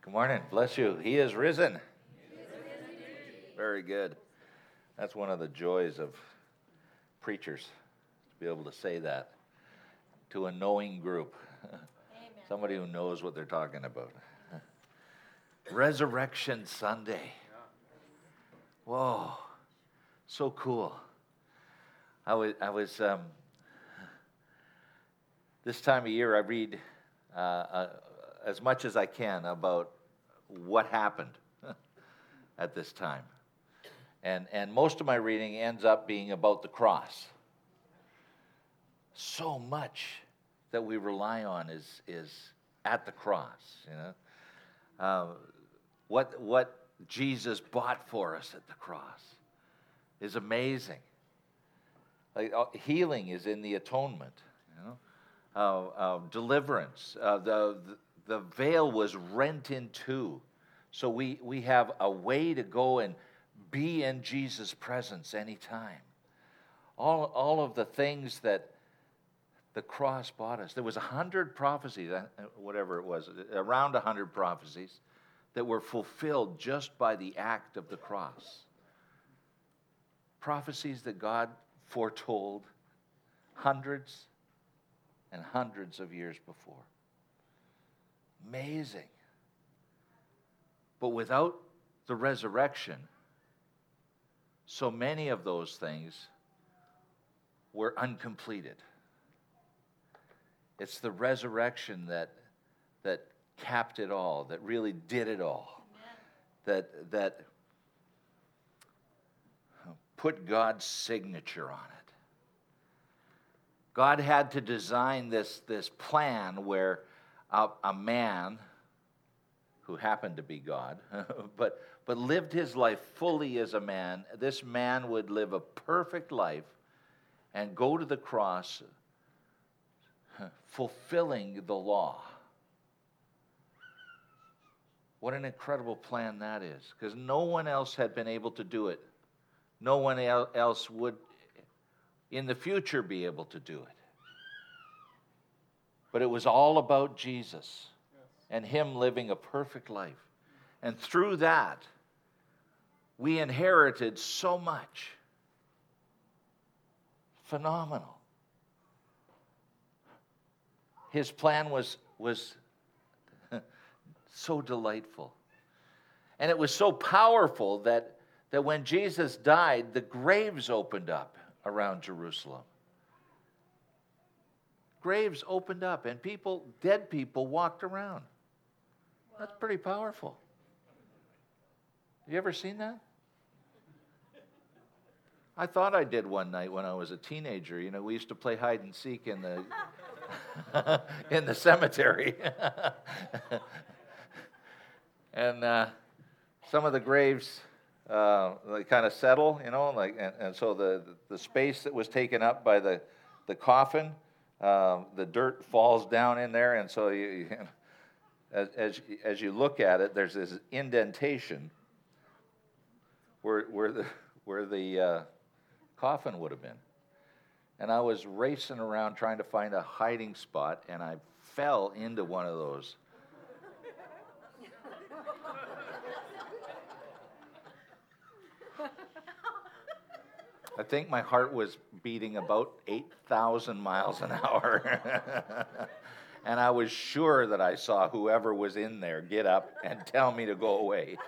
Good morning. Bless you. He is risen. Very good. That's one of the joys of preachers, to be able to say that to a knowing group. Somebody who knows what they're talking about. Resurrection Sunday. Whoa. So cool. I was this time of year I read as much as I can about what happened at this time. And most of my reading ends up being about the cross. So much that we rely on is at the cross, you know. What Jesus bought for us at the cross is amazing. Like healing is in the atonement, you know. Deliverance, the veil was rent in two, so we have a way to go and be in Jesus' presence anytime. All of the things that the cross bought us. There was 100 prophecies, whatever it was, around 100 prophecies that were fulfilled just by the act of the cross. Prophecies that God foretold hundreds and hundreds of years before. Amazing. But without the resurrection, so many of those things were uncompleted. It's the resurrection that capped it all, that really did it all, that put God's signature on it. God had to design this plan where a man who happened to be God, but lived his life fully as a man. This man would live a perfect life and go to the cross fulfilling the law. What an incredible plan that is, because no one else had been able to do it. No one else would in the future be able to do it. But it was all about Jesus and him living a perfect life. And through that, we inherited so much. Phenomenal. His plan was so delightful. And it was so powerful that when Jesus died, the graves opened up around Jerusalem. Graves opened up and dead people walked around. That's pretty powerful. Have you ever seen that? I thought I did one night when I was a teenager. You know, we used to play hide and seek in the in the cemetery. And some of the graves they kind of settle, you know, and so the space that was taken up by the coffin, the dirt falls down in there, and so as you look at it, there's this indentation where the coffin would have been. And I was racing around trying to find a hiding spot, and I fell into one of those. I think my heart was beating about 8,000 miles an hour. And I was sure that I saw whoever was in there get up and tell me to go away.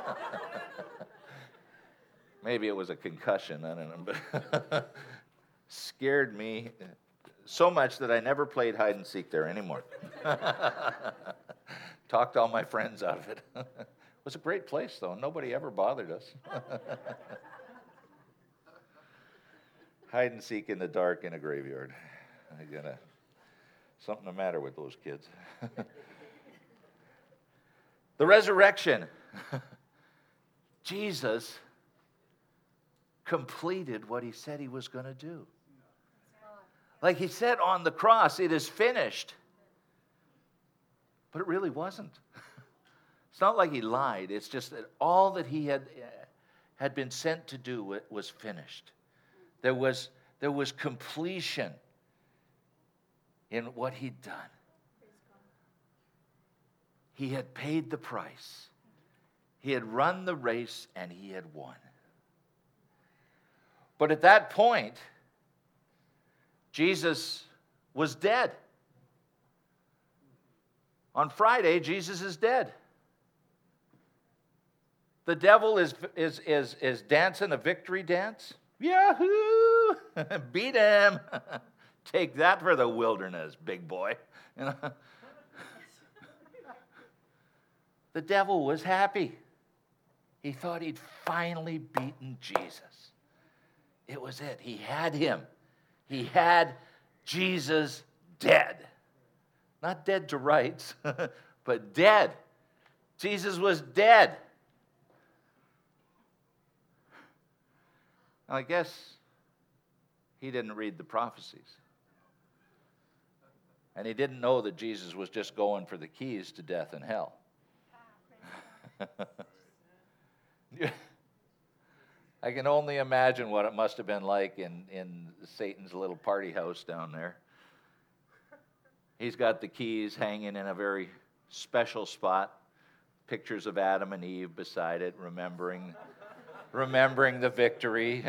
Maybe it was a concussion, I don't know. But scared me so much that I never played hide and seek there anymore. Talked all my friends out of it. It was a great place, though. Nobody ever bothered us. Hide and seek in the dark in a graveyard. Something the matter with those kids. The resurrection. Jesus completed what he said he was going to do. Like he said on the cross, it is finished. But it really wasn't. It's not like he lied. It's just that all that he had been sent to do was finished. There was completion in what he'd done. He had paid the price. He had run the race and he had won. But at that point, Jesus was dead. On Friday, Jesus is dead. The devil is dancing a victory dance. Yahoo! Beat him. Take that for the wilderness, big boy. You know? The devil was happy. He thought he'd finally beaten Jesus. It was it. He had him. He had Jesus dead. Not dead to rights, but dead. Jesus was dead. I guess he didn't read the prophecies. And he didn't know that Jesus was just going for the keys to death and hell. I can only imagine what it must have been like in Satan's little party house down there. He's got the keys hanging in a very special spot. Pictures of Adam and Eve beside it, remembering the victory.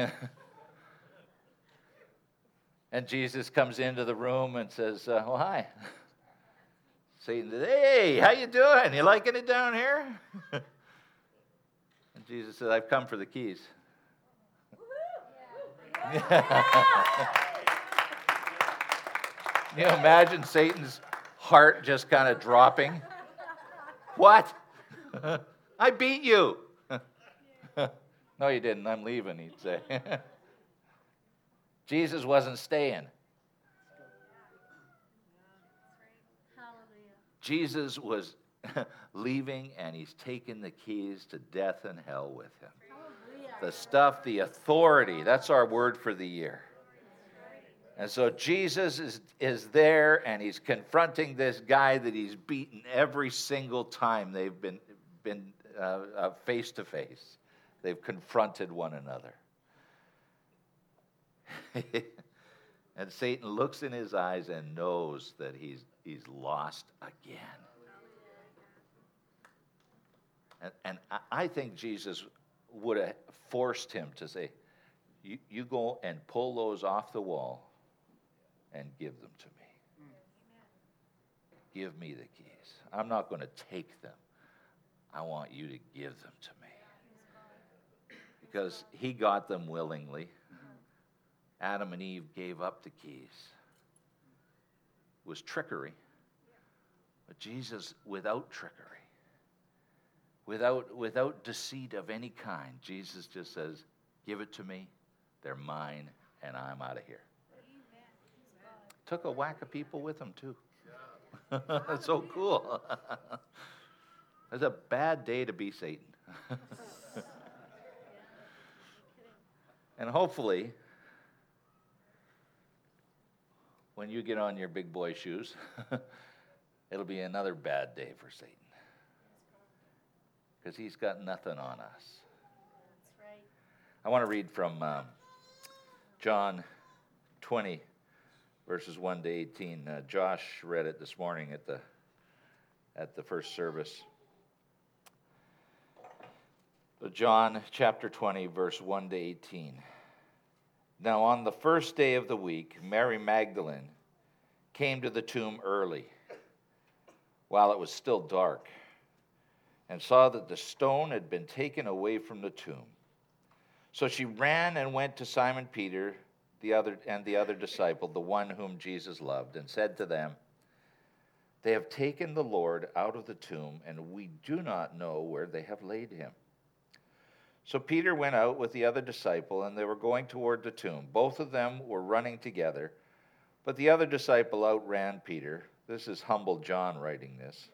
And Jesus comes into the room and says, well, hi. Satan says, hey, how you doing? You liking it down here? And Jesus says, I've come for the keys. Can you imagine Satan's heart just kind of dropping? What? I beat you. No, you didn't. I'm leaving, he'd say. Jesus wasn't staying. Jesus was leaving, and he's taking the keys to death and hell with him. The stuff, the authority, that's our word for the year. And so Jesus is there, and he's confronting this guy that he's beaten every single time they've been face to face. They've confronted one another. And Satan looks in his eyes and knows that he's lost again. And I think Jesus would have forced him to say, you go and pull those off the wall and give them to me. Give me the keys. I'm not going to take them. I want you to give them to me. Because he got them willingly. Adam and Eve gave up the keys. It was trickery. But Jesus, without trickery, without deceit of any kind, Jesus just says, give it to me. They're mine, and I'm out of here. Took a whack of people with him, too. That's so cool. It's a bad day to be Satan. And hopefully, when you get on your big boy shoes, it'll be another bad day for Satan. Because he's got nothing on us. That's right. I want to read from John 20, verses 1 to 18. Josh read it this morning at the first service. So John chapter 20, verse 1 to 18. Now on the first day of the week, Mary Magdalene came to the tomb early, while it was still dark, and saw that the stone had been taken away from the tomb. So she ran and went to Simon Peter, the other disciple, the one whom Jesus loved, and said to them, they have taken the Lord out of the tomb, and we do not know where they have laid him. So Peter went out with the other disciple, and they were going toward the tomb. Both of them were running together, but the other disciple outran Peter. This is humble John writing this.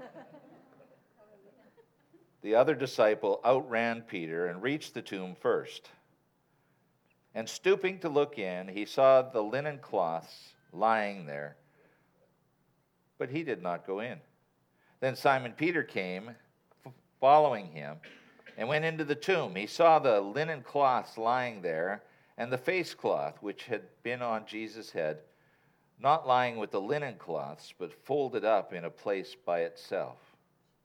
The other disciple outran Peter and reached the tomb first. And stooping to look in, he saw the linen cloths lying there, but he did not go in. Then Simon Peter came, following him, and went into the tomb. He saw the linen cloths lying there, and the face cloth which had been on Jesus' head, not lying with the linen cloths, but folded up in a place by itself.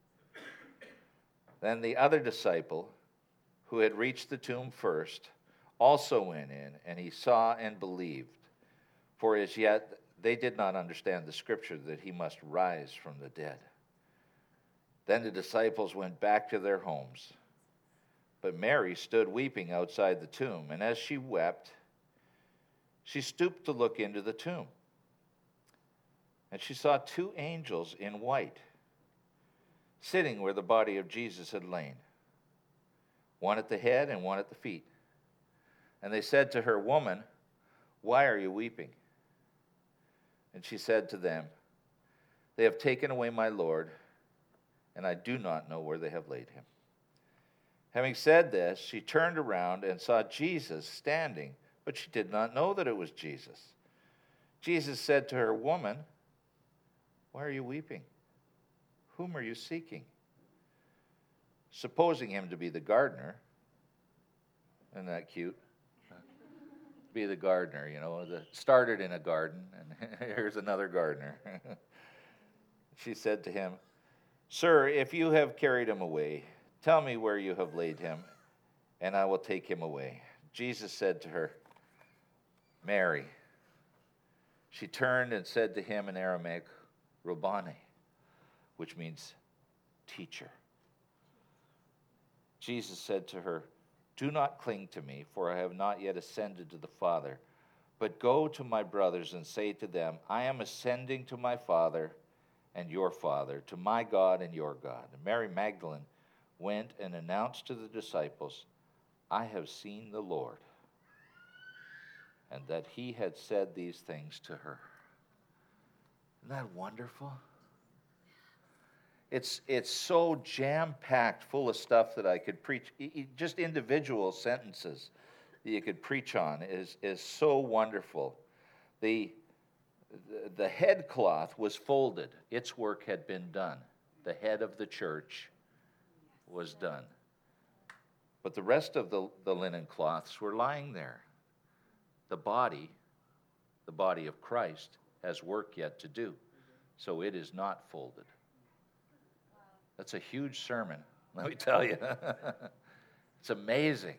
Then the other disciple, who had reached the tomb first, also went in, and he saw and believed. For as yet they did not understand the scripture that he must rise from the dead. Then the disciples went back to their homes. But Mary stood weeping outside the tomb, and as she wept, she stooped to look into the tomb. And she saw two angels in white, sitting where the body of Jesus had lain, one at the head and one at the feet. And they said to her, "Woman, why are you weeping?" And she said to them, "They have taken away my Lord, and I do not know where they have laid him." Having said this, she turned around and saw Jesus standing, but she did not know that it was Jesus. Jesus said to her, "Woman, why are you weeping? Whom are you seeking?" Supposing him to be the gardener. Isn't that cute? Be the gardener, started in a garden, and here's another gardener. She said to him, "Sir, if you have carried him away, tell me where you have laid him, and I will take him away." Jesus said to her, "Mary." She turned and said to him in Aramaic, "Rabboni," which means teacher. Jesus said to her, "Do not cling to me, for I have not yet ascended to the Father. But go to my brothers and say to them, I am ascending to my Father and your Father, to my God and your God." And Mary Magdalene went and announced to the disciples, "I have seen the Lord," and that he had said these things to her. Isn't that wonderful? It's so jam-packed full of stuff that I could preach. Just individual sentences that you could preach on is so wonderful. The head cloth was folded. Its work had been done. The head of the church was done. But the rest of the linen cloths were lying there. The body of Christ, has work yet to do. So it is not folded. That's a huge sermon, let me tell you. It's amazing.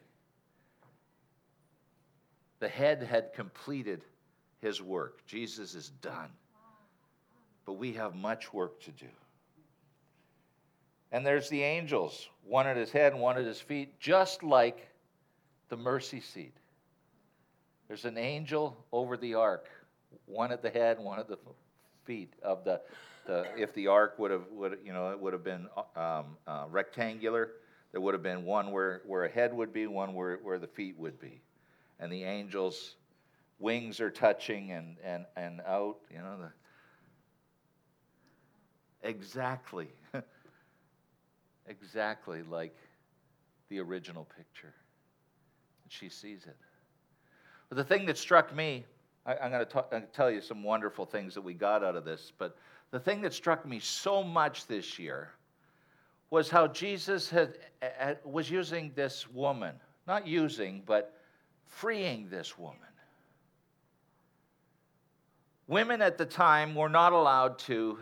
The head had completed his work. Jesus is done. But we have much work to do. And there's the angels, one at his head and one at his feet, just like the mercy seat. There's an angel over the ark, one at the head and one at the feet of the if the ark would have been rectangular, there would have been one where a head would be, one where the feet would be. And the angels' wings are touching and out, exactly like the original picture. She sees it. But the thing that struck me, I'm going to tell you some wonderful things that we got out of this, but the thing that struck me so much this year was how Jesus was using this woman, not using, but freeing this woman. Women at the time were not allowed to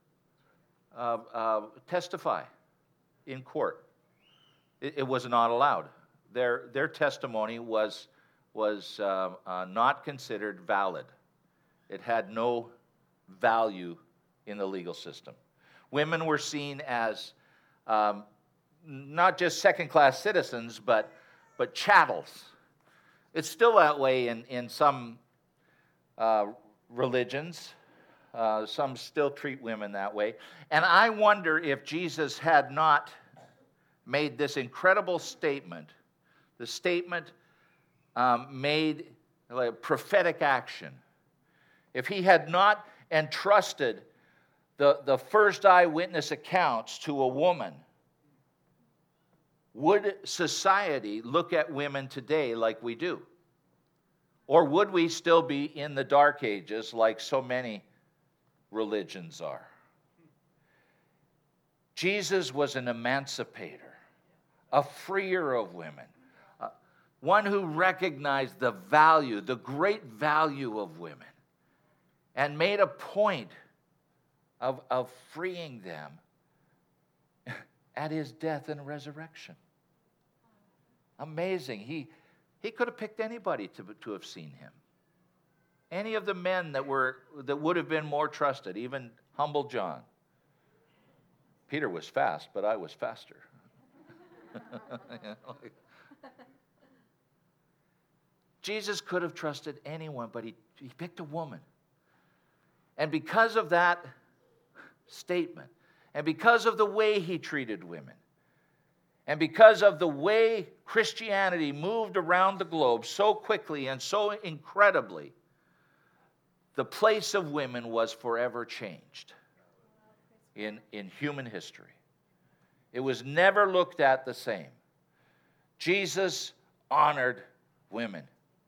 testify in court. It was not allowed. Their testimony was not considered valid. It had no value in the legal system. Women were seen as not just second-class citizens, but chattels. It's still that way in some religions. Some still treat women that way. And I wonder if Jesus had not made this incredible statement, the statement made like prophetic action, if he had not entrusted the first eyewitness accounts to a woman, would society look at women today like we do? Or would we still be in the dark ages like so many religions are? Jesus was an emancipator, a freer of women, one who recognized the value, the great value of women, and made a point of freeing them at his death and resurrection. Amazing. He could have picked anybody to have seen him. Any of the men that would have been more trusted, even humble John. Peter was fast, but I was faster. Jesus could have trusted anyone, but he picked a woman. And because of that statement, and because of the way he treated women, and because of the way Christianity moved around the globe so quickly and so incredibly, the place of women was forever changed in human history. It was never looked at the same. Jesus honored women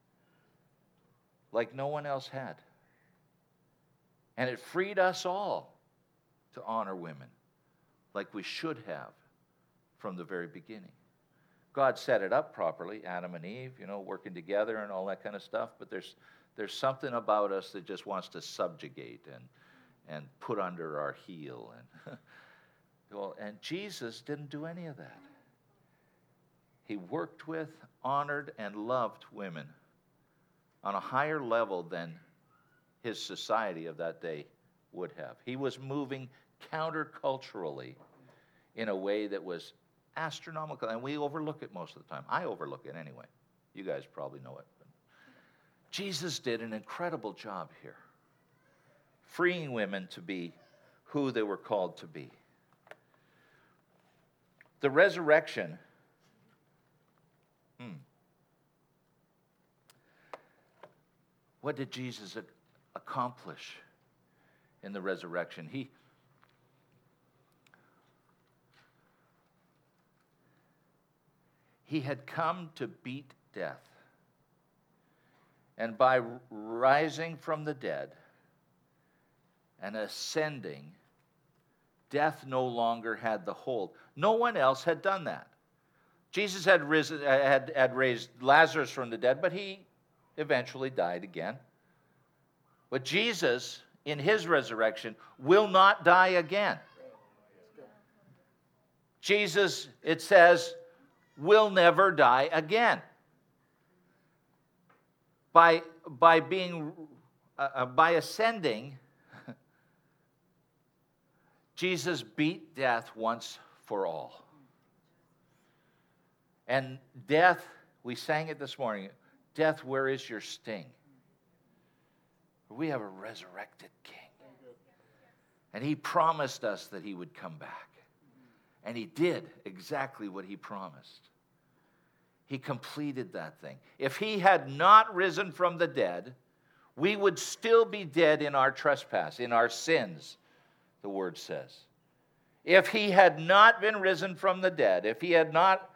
like no one else had. And it freed us all to honor women like we should have from the very beginning. God set it up properly, Adam and Eve, working together and all that kind of stuff, but there's something about us that just wants to subjugate and put under our heel. And Jesus didn't do any of that. He worked with, honored, and loved women on a higher level than his society of that day would have. He was moving counterculturally in a way that was astronomical, and we overlook it most of the time. I overlook it anyway. You guys probably know it. But Jesus did an incredible job here, freeing women to be who they were called to be. The resurrection what did Jesus accomplish in the resurrection? He had come to beat death. And by rising from the dead and ascending, death no longer had the hold. No one else had done that. Jesus had raised Lazarus from the dead, but he eventually died again. But Jesus, in his resurrection, will not die again. Jesus, it says, will never die again. By ascending, Jesus beat death once for all. And death, we sang it this morning, death, where is your sting? We have a resurrected King. And he promised us that he would come back. And he did exactly what he promised. He completed that thing. If he had not risen from the dead, we would still be dead in our trespass, in our sins, the word says. If he had not been risen from the dead, if he had not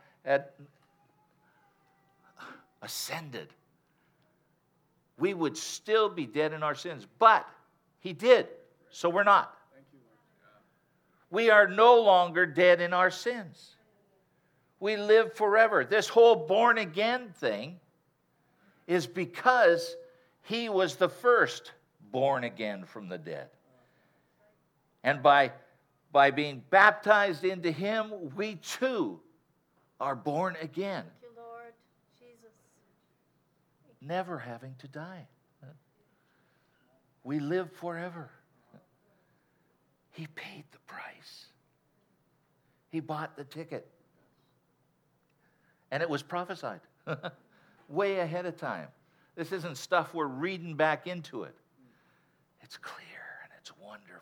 ascended, we would still be dead in our sins. But he did, so we're not. We are no longer dead in our sins. We live forever. This whole born again thing is because he was the first born again from the dead. And by being baptized into him, we too are born again. Thank you, Lord Jesus. Never having to die. We live forever. He paid the price. He bought the ticket. And it was prophesied way ahead of time. This isn't stuff we're reading back into it. It's clear and it's wonderful.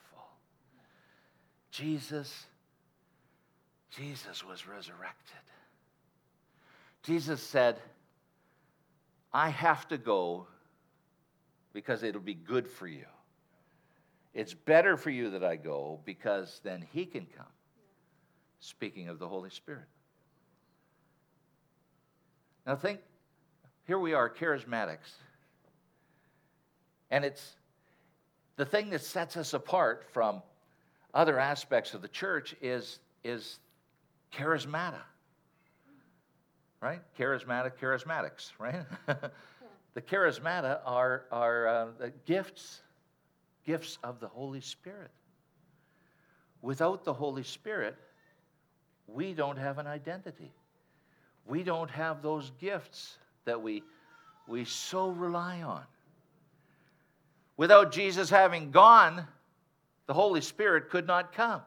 Jesus was resurrected. Jesus said, I have to go because it'll be good for you. It's better for you that I go because then he can come. Speaking of the Holy Spirit. Now think, here we are, charismatics. And it's the thing that sets us apart from other aspects of the church is charismata. Right? Charismatics, right? The charismata are the gifts of the Holy Spirit. Without the Holy Spirit, we don't have an identity. We don't have those gifts that we so rely on. Without Jesus having gone, the Holy Spirit could not come.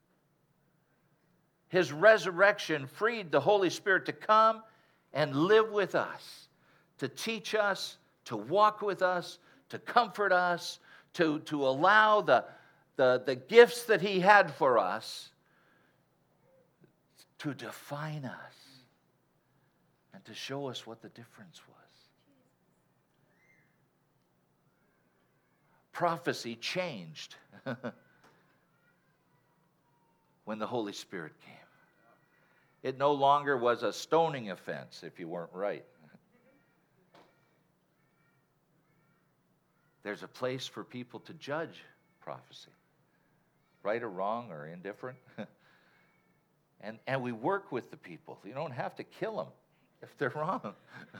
His resurrection freed the Holy Spirit to come and live with us, to teach us, to walk with us, to comfort us, to allow the gifts that He had for us to define us and to show us what the difference was. Prophecy changed when the Holy Spirit came. It no longer was a stoning offense if you weren't right. There's a place for people to judge prophecy, right or wrong or indifferent. And we work with the people. You don't have to kill them if they're wrong.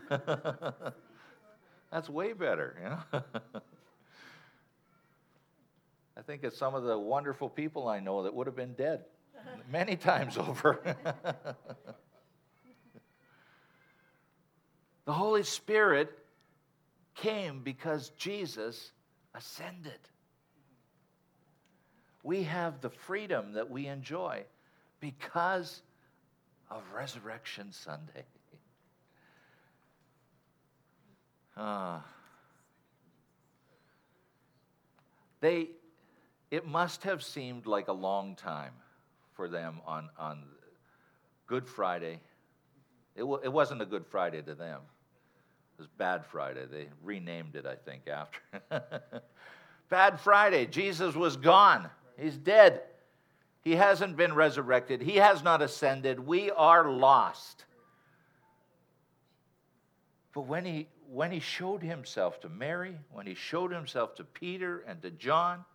That's way better, you know. I think it's some of the wonderful people I know that would have been dead many times over. The Holy Spirit came because Jesus ascended. We have the freedom that we enjoy because of Resurrection Sunday. It must have seemed like a long time for them on Good Friday. It wasn't a Good Friday to them. It was Bad Friday. They renamed it, I think, after. Bad Friday. Jesus was gone. He's dead. He hasn't been resurrected. He has not ascended. We are lost. But when he showed himself to Mary, when he showed himself to Peter and to John,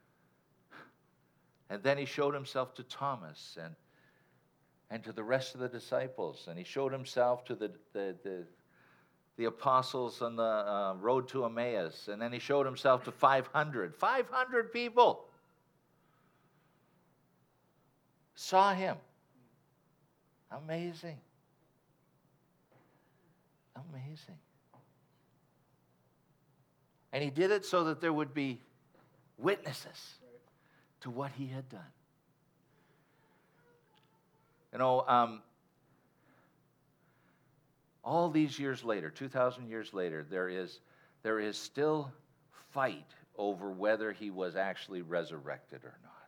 and then he showed himself to Thomas and to the rest of the disciples, and he showed himself to the apostles on the road to Emmaus, and then he showed himself to 500 people saw him. Amazing. Amazing. And he did it so that there would be witnesses to what he had done. You know, all these years later, 2,000 years later, there is still fight over whether he was actually resurrected or not.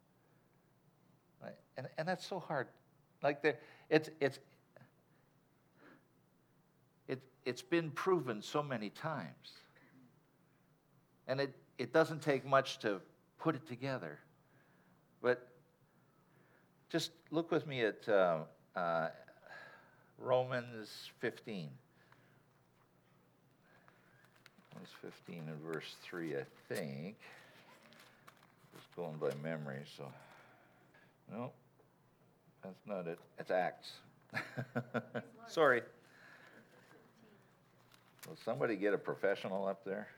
Right? And that's so hard. Like it's been proven so many times. And it doesn't take much to put it together. But just look with me at Romans 15. Romans 15 and verse 3, I think. Just going by memory, so. No, that's not it. It's Acts. Sorry. Will somebody get a professional up there?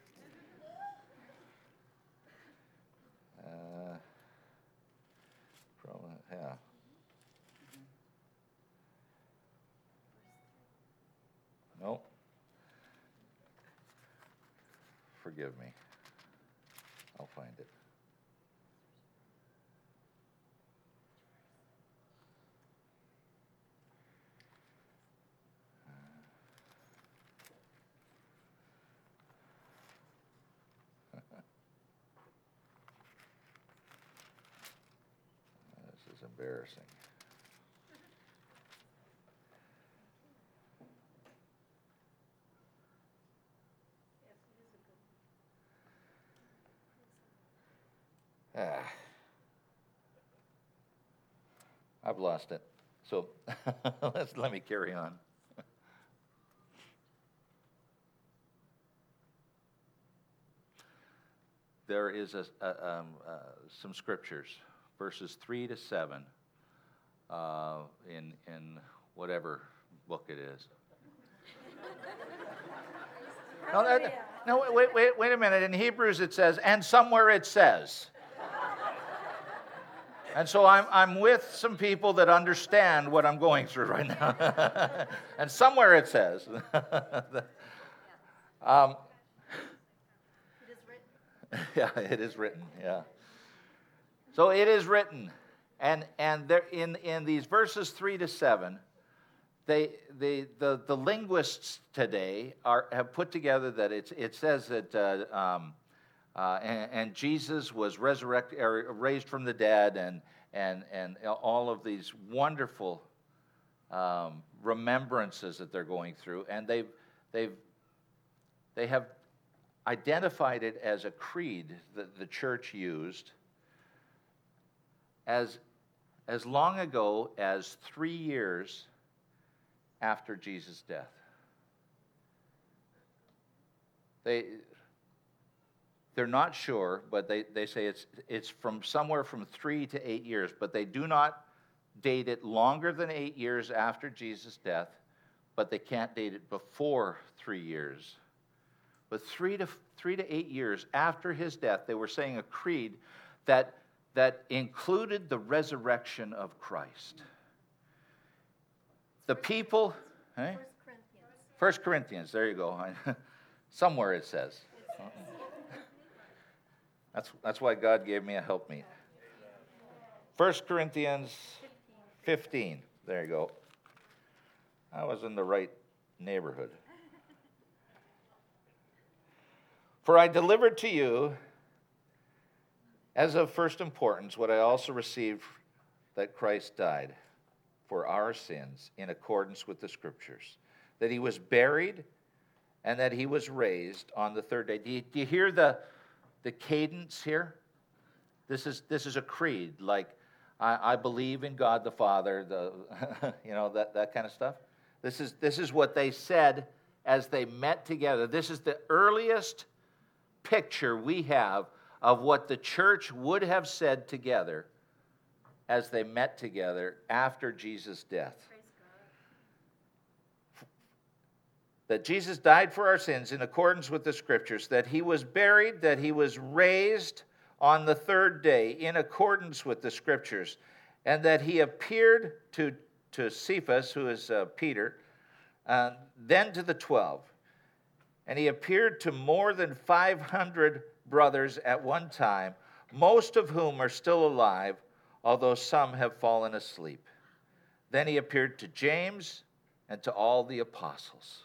Yeah. Nope. Forgive me. I'll find it. This is embarrassing. I've lost it. So let me carry on. There is some scriptures, verses 3 to 7, in whatever book it is. No, wait a minute. In Hebrews it says, and somewhere it says. And so I'm with some people that understand what I'm going through right now. And somewhere it says. It is written. Yeah, it is written, yeah. So it is written. And there in these verses 3 to 7, the linguists today have put together that it says that and Jesus was resurrected or raised from the dead, and all of these wonderful remembrances that they're going through, and they have identified it as a creed that the church used as long ago as 3 years after Jesus' death. They're not sure, but they say it's from somewhere from 3 to 8 years, but they do not date it longer than 8 years after Jesus' death, but they can't date it before 3 years. But 3 to 8 years after his death, they were saying a creed that included the resurrection of Christ. The people, 1 Corinthians. 1 Corinthians, there you go. Somewhere it says. That's why God gave me a helpmeet. 1 Corinthians 15. There you go. I was in the right neighborhood. For I delivered to you as of first importance what I also received, that Christ died for our sins in accordance with the Scriptures, that he was buried and that he was raised on the third day. Do you hear the cadence here? This is a creed, like I believe in God the Father, that kind of stuff. This is what they said as they met together. This is the earliest picture we have of what the church would have said together as they met together after Jesus' death. That Jesus died for our sins in accordance with the Scriptures, that he was buried, that he was raised on the third day in accordance with the Scriptures, and that he appeared to Cephas, who is Peter, then to the 12. And he appeared to more than 500 brothers at one time, most of whom are still alive, although some have fallen asleep. Then he appeared to James and to all the apostles.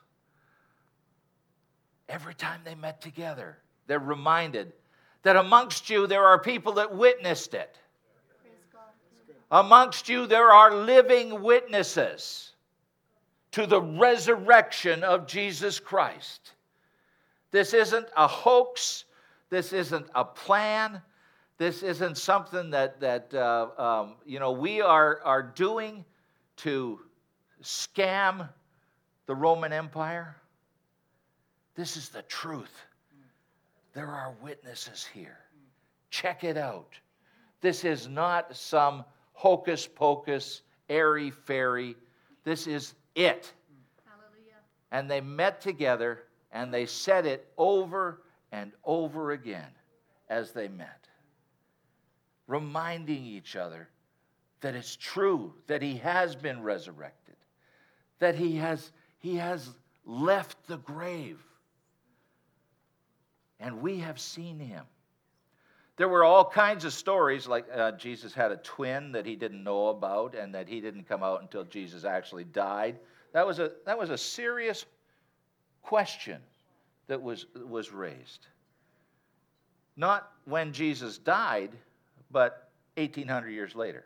Every time they met together, they're reminded that amongst you there are people that witnessed it. Praise God. Amongst you there are living witnesses to the resurrection of Jesus Christ. This isn't a hoax. This isn't a plan. This isn't something that we are doing to scam the Roman Empire. This is the truth. There are witnesses here. Check it out. This is not some hocus pocus, airy fairy. This is it. Hallelujah. And they met together and they said it over and over again as they met, reminding each other that it's true, that he has been resurrected, that he has left the grave, and we have seen him. There were all kinds of stories, like Jesus had a twin that he didn't know about, and that he didn't come out until Jesus actually died. That was a serious question that was raised. Not when Jesus died, but 1,800 years later.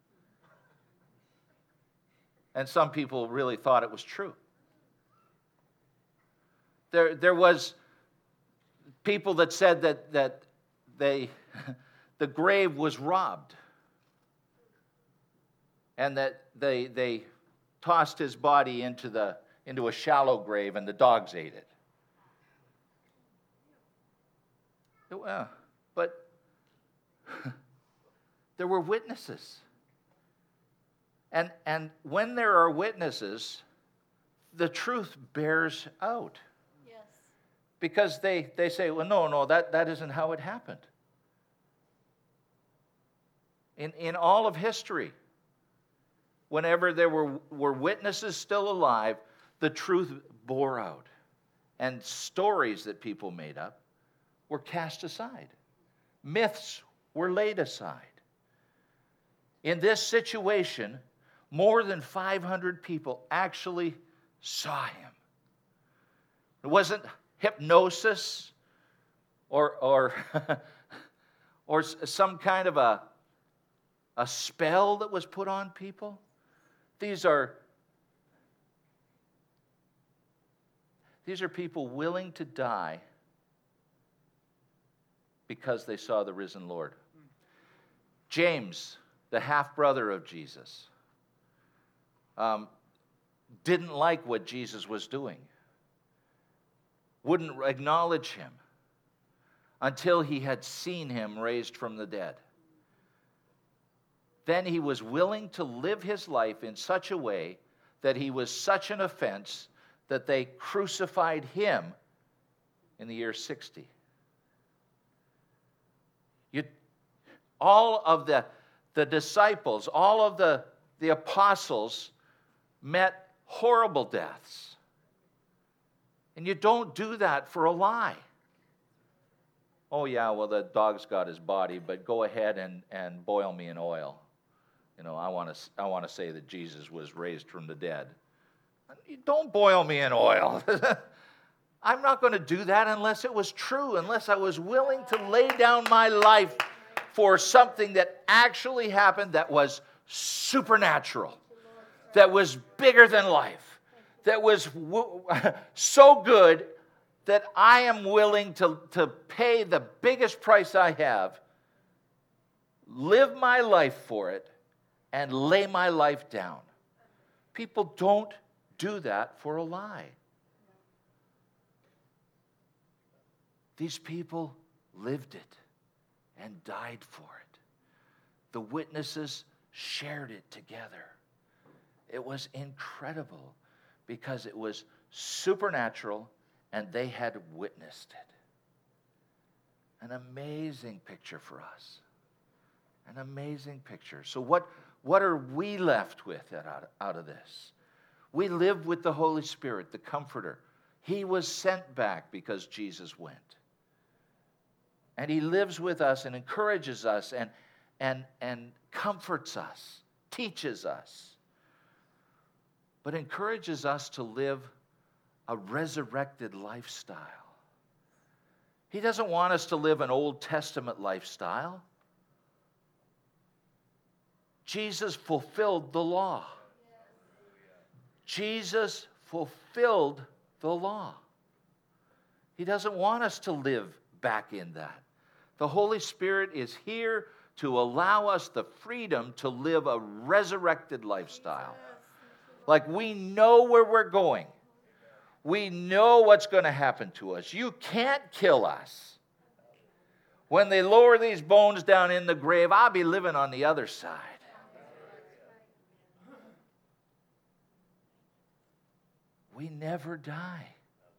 And some people really thought it was true. There was people that said that the grave was robbed, and that they tossed his body into a shallow grave and the dogs ate it. But there were witnesses. And when there are witnesses, the truth bears out. Yes. Because they say, well, no, that isn't how it happened. In all of history, whenever there were witnesses still alive, the truth bore out. And stories that people made up were cast aside. Myths were laid aside. In this situation, more than 500 people actually saw him. It wasn't hypnosis or some kind of a spell that was put on people. These are people willing to die because they saw the risen Lord. James, the half-brother of Jesus, didn't like what Jesus was doing, wouldn't acknowledge him until he had seen him raised from the dead. Then he was willing to live his life in such a way that he was such an offense that they crucified him in the year 60. All of the disciples, all of the apostles met horrible deaths. And you don't do that for a lie. Oh yeah, well the dog's got his body, but go ahead and boil me in oil. You know, I want to say that Jesus was raised from the dead. Don't boil me in oil. I'm not going to do that unless it was true, unless I was willing to lay down my life for something that actually happened, that was supernatural, that was bigger than life, that was so good that I am willing to pay the biggest price I have, live my life for it, and lay my life down. People don't do that for a lie. These people lived it and died for it. The witnesses shared it together. It was incredible because it was supernatural and they had witnessed it. An amazing picture for us. An amazing picture. So what are we left with out of this? We live with the Holy Spirit, the Comforter. He was sent back because Jesus went. And he lives with us and encourages us and comforts us, teaches us, but encourages us to live a resurrected lifestyle. He doesn't want us to live an Old Testament lifestyle. Jesus fulfilled the law. Jesus fulfilled the law. He doesn't want us to live back in that. The Holy Spirit is here to allow us the freedom to live a resurrected lifestyle. Like we know where we're going. We know what's going to happen to us. You can't kill us. When they lower these bones down in the grave, I'll be living on the other side. We never die.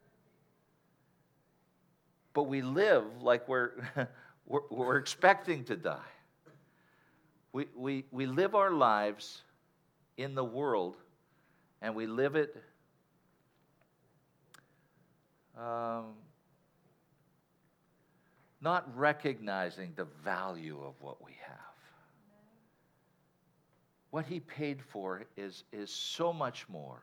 But we live like we're expecting to die. We live our lives in the world, and we live it not recognizing the value of what we have. What he paid for is so much more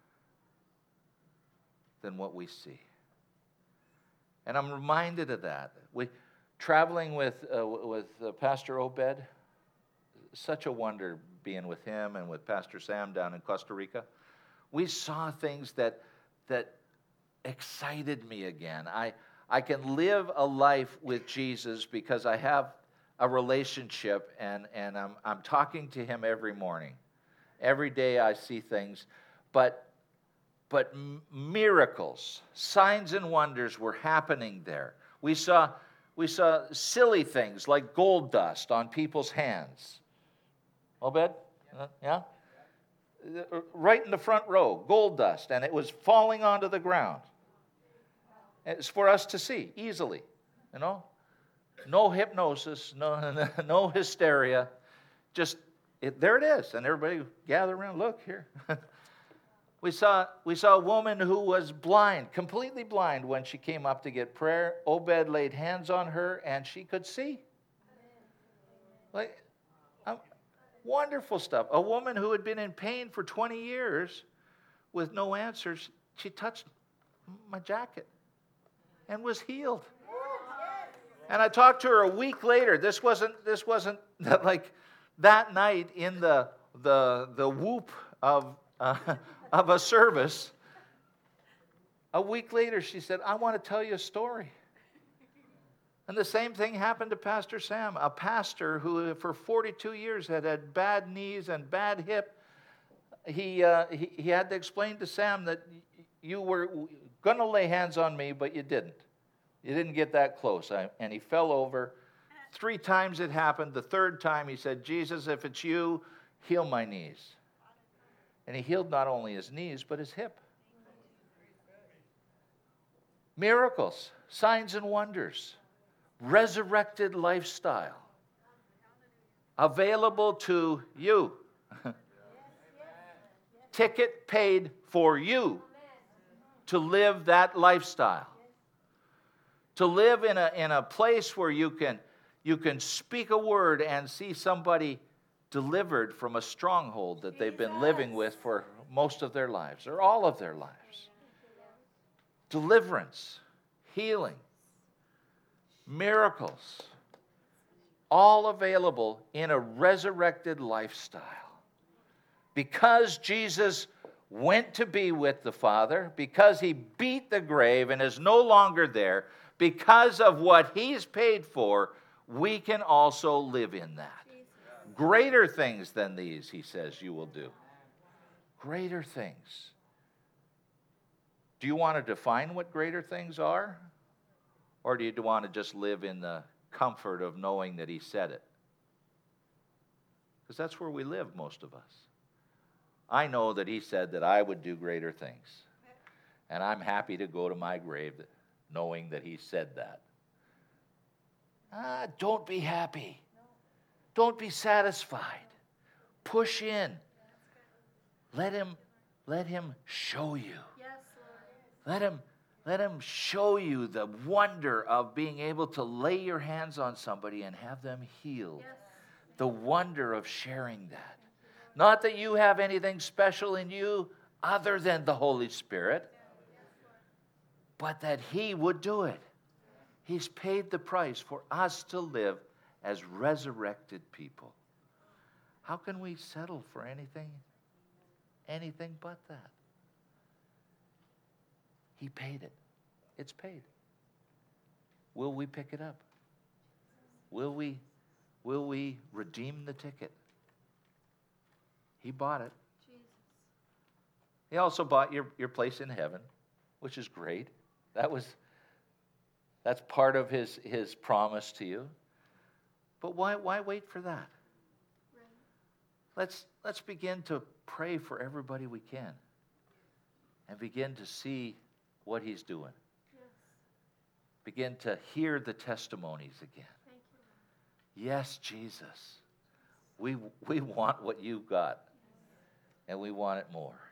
than what we see. And I'm reminded of that. Traveling with Pastor Obed, such a wonder being with him and with Pastor Sam down in Costa Rica. We saw things that excited me again. I can live a life with Jesus because I have a relationship and I'm talking to him every morning. Every day I see things, but miracles, signs and wonders were happening there. We saw silly things like gold dust on people's hands. Obed? Yeah? Right in the front row, gold dust, and it was falling onto the ground. It's for us to see easily, you know. No hypnosis, no hysteria. there it is. And everybody gather around, look here. We saw a woman who was blind, completely blind, when she came up to get prayer. Obed laid hands on her, and she could see. Like, wonderful stuff. A woman who had been in pain for 20 years with no answers, she touched my jacket and was healed. And I talked to her a week later. This wasn't like that night in the whoop of a service. A week later, she said, I want to tell you a story. And the same thing happened to Pastor Sam, a pastor who for 42 years had bad knees and bad hip. He had to explain to Sam that you were going to lay hands on me, but you didn't. You didn't get that close. And he fell over. 3 times it happened. The 3rd time he said, Jesus, if it's you, heal my knees. And he healed not only his knees, but his hip. Miracles, signs and wonders, resurrected lifestyle, available to you. Ticket paid for you to live that lifestyle. To live in a place where you can speak a word and see somebody delivered from a stronghold that they've been living with for most of their lives or all of their lives. Deliverance, healing, miracles, all available in a resurrected lifestyle. Because Jesus went to be with the Father, because he beat the grave and is no longer there, because of what he's paid for, we can also live in that. Greater things than these, he says, you will do. Greater things. Do you want to define what greater things are? Or do you want to just live in the comfort of knowing that he said it? Because that's where we live, most of us. I know that he said that I would do greater things. And I'm happy to go to my grave knowing that he said that. Don't be happy. Don't be satisfied. Push in. Let him show you. Let him show you the wonder of being able to lay your hands on somebody and have them healed. The wonder of sharing that. Not that you have anything special in you other than the Holy Spirit, but that he would do it. He's paid the price for us to live as resurrected people. How can we settle for anything but that? He paid it. It's paid. Will we pick it up? Will we redeem the ticket? He bought it. He also bought your place in heaven, which is great. That's part of his promise to you. But why wait for that? Let's begin to pray for everybody we can and begin to see what he's doing. Begin to hear the testimonies again. Yes, Jesus. We want what you've got, and we want it more.